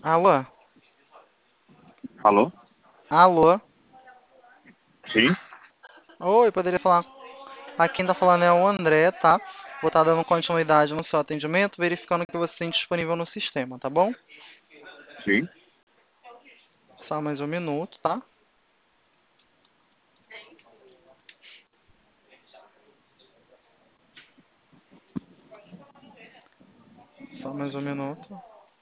Alô? Alô? Alô? Sim? Oi, poderia falar. Aqui quem tá falando é o André, tá? Vou estar dando continuidade no seu atendimento, verificando que você tem disponível no sistema, tá bom? Sim? Só mais um minuto, tá? Só mais um minuto.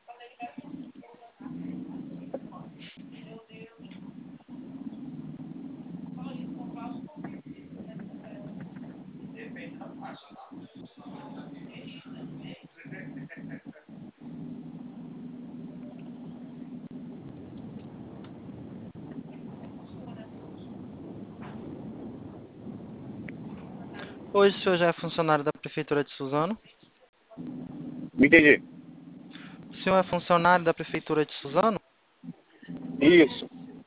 Hoje o senhor já é funcionário da Prefeitura de Suzano? Me entendi. O senhor é funcionário da Prefeitura de Suzano? Isso.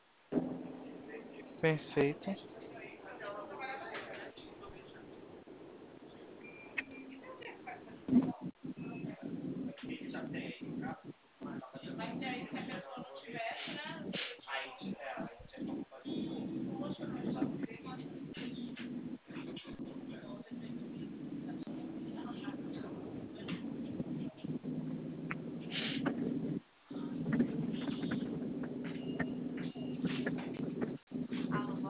Perfeito.